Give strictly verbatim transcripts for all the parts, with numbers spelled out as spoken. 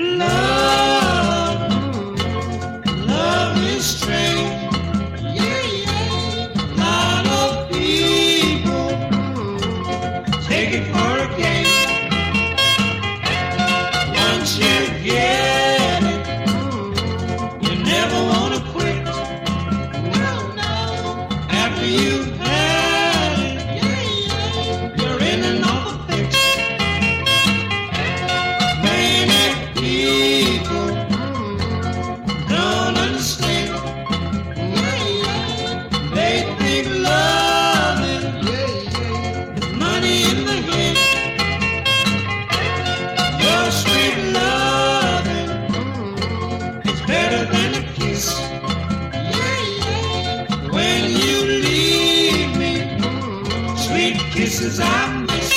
Love, love is strange. Yeah, yeah. Lot of people take it for a game. Once you get it, you never want to quit. No, no. After you've had it, yeah, yeah. You're in and off a fix. Many people don't understand. Yeah, yeah. They think loving is money in the hand. Your sweet loving is better than a kiss. Yeah, yeah. When you leave me, sweet kisses I miss.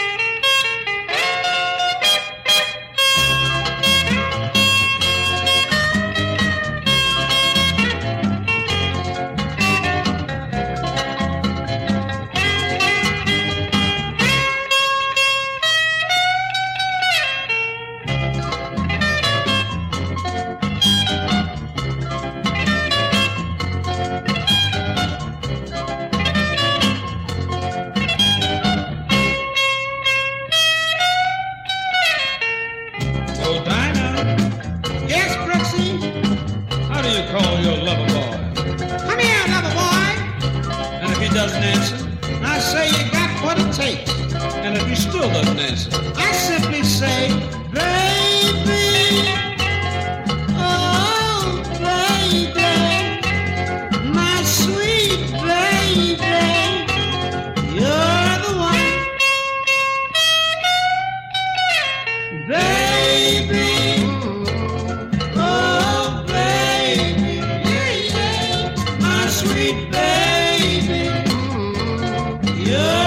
Oh, Dinah. Yes, Brooksy? How do you call your lover boy? Come here, lover boy. And if he doesn't answer, I say you got what it takes. And if he still doesn't answer, I simply say, baby, oh, baby, my sweet baby, you're the one. Baby, oh baby, yeah, yeah, my sweet baby, you're